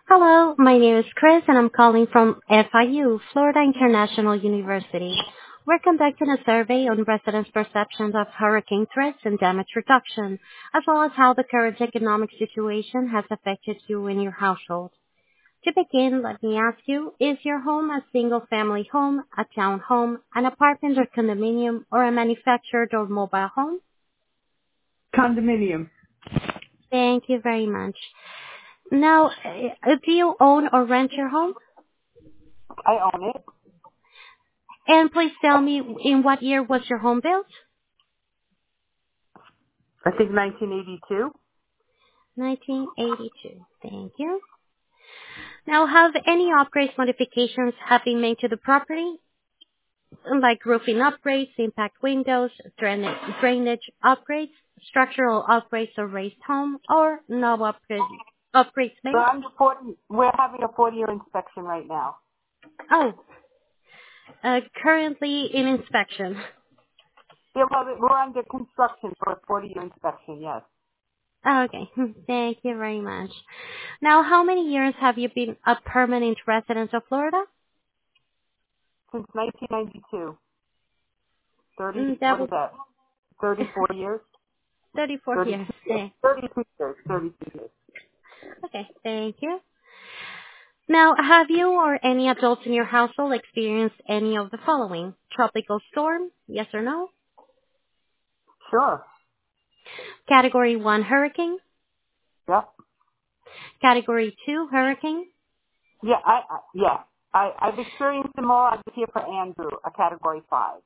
Hello, my name is Chris and I'm calling from FIU, Florida International University. We're conducting a survey on residents' perceptions of hurricane threats and damage reduction, as well as how the current economic situation has affected you and your household. To begin, let me ask you, is your home a single-family home, a townhome, an apartment or condominium, or a manufactured or mobile home? Condominium. Thank you very much. Now, do you own or rent your home? I own it. And please tell me, in what year was your home built? I think 1982. 1982. Thank you. Now, have any upgrades, modifications have been made to the property? Like roofing upgrades, impact windows, drainage upgrades, structural upgrades or raised home, or no upgrades made? So we're having a 40-year inspection right now. Oh, currently in inspection. Yeah, well, we're under construction for a 40-year inspection, yes. Okay, thank you very much. Now, how many years have you been a permanent resident of Florida? Since 1992. That What is was that? 34 years? 34 32 years. years. 32 years. 32 years. Okay, thank you. Now, have you or any adults in your household experienced any of the following? Tropical storm, yes or no? Sure. Category 1 hurricane? Yep. Category 2 hurricane? Yeah, I've experienced them all. I was here for Andrew, a category 5.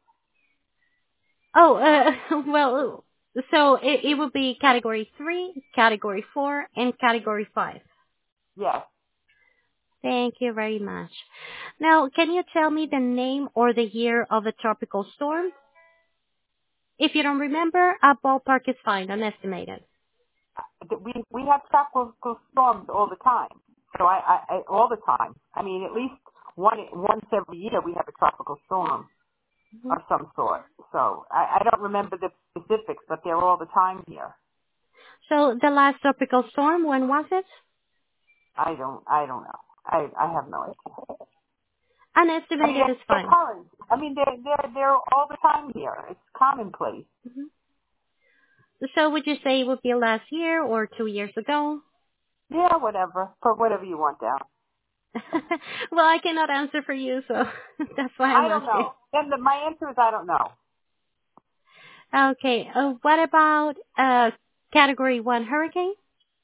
Oh, well, so it would be category 3, category 4, and category 5. Yes. Thank you very much. Now, can you tell me the name or the year of the tropical storm? If you don't remember, a ballpark is fine, unestimated. We have tropical storms all the time. So I all the time. I mean, at least once every year we have a tropical storm Mhm. of some sort. So I don't remember the specifics, but they're all the time here. So the last tropical storm, when was it? I don't know. I have no idea. I mean, Unestimated is they're fine. current. I mean, they're all the time here. It's commonplace. Mhm. So would you say it would be last year or 2 years ago? Yeah, whatever. Put whatever you want down. Well, I cannot answer for you, so that's why I'm I don't asking. know. Then my answer is I don't know. Okay, what about category 1 hurricane?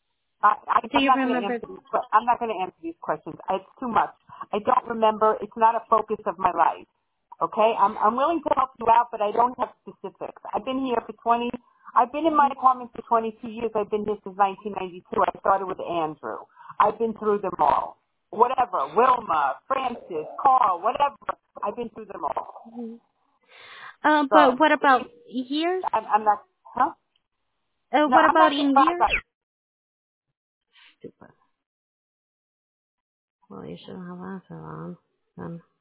Do I'm you not going to remember? answer these. I'm not going to answer these questions. It's too much. I don't remember. It's not a focus of my life. Okay, I'm willing to help you out, but I don't have specifics. I've been here for 20. I've been in my apartment for 22 years. I've been here since 1992. I started with Andrew. I've been through them all. Whatever, Wilma, Francis, Carl, whatever. I've been through them all. Mhm. But So what about years? I'm not. Huh? No, What I'm about not. in years? Super. Well, you shouldn't have answered on.